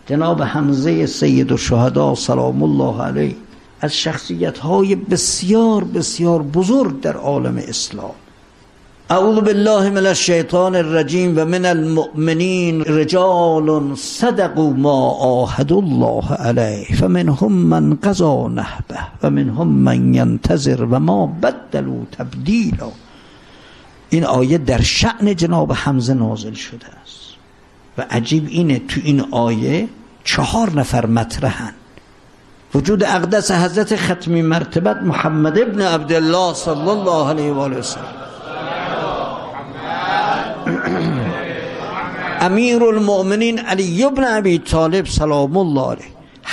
جناب حمزه سید الشهدا سلام الله علیه از شخصیت‌های بسیار بسیار بزرگ در عالم اسلام. اعوذ بالله من الشیطان الرجیم و من المؤمنین رجال صدقوا ما عاهدوا الله علیه فمنهم من قضی نحبه و منهم من ینتظر و ما بدلوا تبدیلا. این آیه در شأن جناب حمزه نازل شده است و عجیب اینه تو این آیه 4 نفر مطرحن. وجود اقدس حضرت ختمی مرتبت محمد ابن عبدالله صلی الله علیه و آله و سلم، امیر المؤمنین علی ابن ابی طالب سلام الله علیه،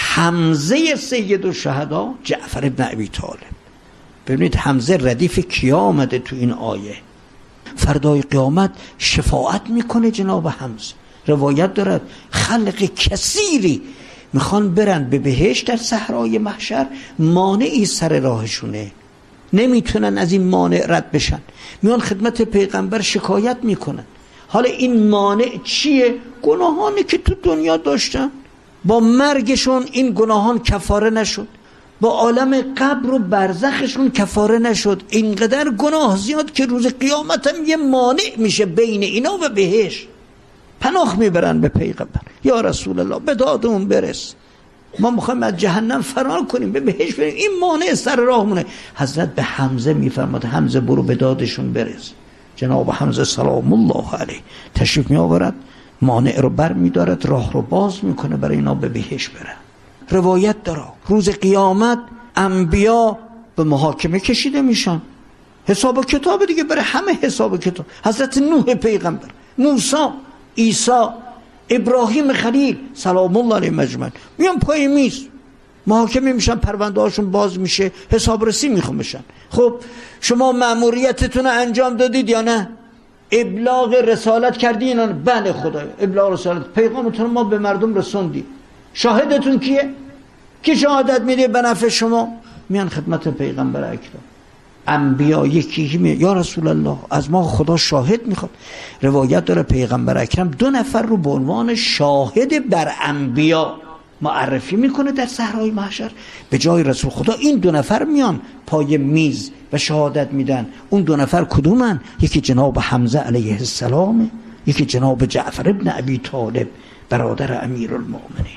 حمزه سید الشهدا جعفر ابن ابی طالب. ببینید حمزه ردیف کیا آمده تو این آیه. فردای قیامت شفاعت میکنه جناب حمزه. روایت دارد خلق کثیری میخوان برن به بهشت در صحرای محشر، مانعی سر راهشونه، نمیتونن از این مانع رد بشن، میان خدمت پیغمبر شکایت میکنن. حالا این مانع چیه؟ گناهانی که تو دنیا داشتن، با مرگشون این گناهان کفاره نشد، با عالم قبر و برزخشون کفاره نشد، اینقدر گناه زیاد که روز قیامت هم یه مانع میشه بین اینا و بهشت. پناه میبرن به پیغمبر، یا رسول الله به دادمون برس، ما میخوایم از جهنم فرار کنیم به بهشت بریم، این مانع سر راهمونه. حضرت به حمزه میفرماد حمزه برو به دادشون برس. جناب حمزه سلام الله علیه تشریف میآورد، مانع رو بر میدارد، راه رو باز میکنه برای اینا به بهشت برن. روایت داره روز قیامت انبیا به محاکمه کشیده میشن، حساب و کتاب دیگه برای همه حساب و کتاب. حضرت نوح پیغمبر، موسی، عیسی، ابراهیم خلیل سلام الله علیه مجمعین میان پای میز محاکمه میشن، پرونده هاشون باز میشه، حسابرسی میخوام بشن. خب شما مأموریتتون رو انجام دادید یا نه؟ ابلاغ رسالت کردین یا نه؟ بله خدایا ابلاغ رسالت، پیغامتون ما به مردم رسوندی. شاهدتون کیه؟ کی شهادت میده به نفع شما؟ میان خدمت پیغمبر اکرم. انبیا یکی میگه یا رسول الله از ما خدا شاهد میخواد. روایت داره پیغمبر اکرم 2 نفر رو به عنوان شاهد بر انبیا معرفی میکنه در صحرای محشر. به جای رسول خدا این 2 نفر میان پای میز و شهادت میدن. اون 2 نفر کدومن؟ یکی جناب حمزه علیه السلام، یکی جناب جعفر ابن ابی طالب برادر امیرالمؤمنین،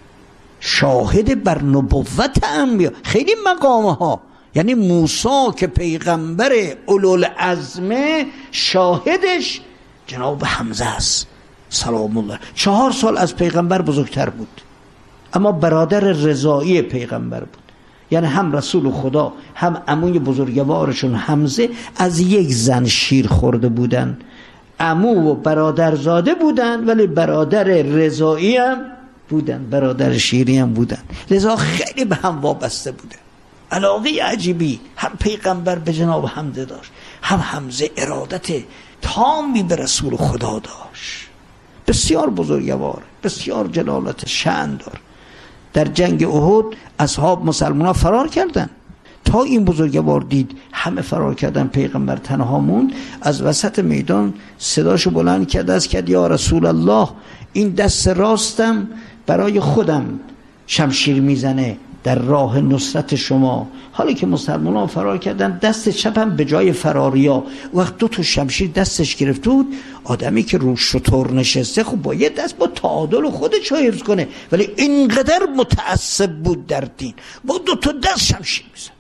شاهد بر نبوت انبیا. خیلی مقامه ها، یعنی موسی که پیغمبر اولوالعزم شاهدش جناب حمزه است سلام الله. 4 سال از پیغمبر بزرگتر بود، اما برادر رضایی پیغمبر بود. یعنی هم رسول خدا هم عموی بزرگوارشون حمزه از یک زن شیر خورده بودن، عمو و برادرزاده بودن، ولی برادر رضایی هم بودن، برادر شیری هم بودن، لذا خیلی به هم وابسته بودن. علاقه عجیبی هم پیغمبر به جناب حمزه داشت، هم حمزه ارادت تامی به رسول خدا داشت. بسیار بزرگوار، بسیار جلالت شأن دار. در جنگ احد اصحاب مسلمان ها فرار کردن، تا این بزرگوار دید همه فرار کردن، پیغمبر تنها موند. از وسط میدان صداشو بلند کرد یا رسول الله این دست راستم برای خودم شمشیر میزنه در راه نصرت شما. حالی که مسلمانان فرار کردن، دست چپم به جای فراریا وقت 2 تا شمشیر دستش گرفته بود. آدمی که رو شتر نشسته خب با یه دست با تعادل خودش حفظ کنه، ولی اینقدر متعصب بود در دین با 2 تا دست شمشیر میزد.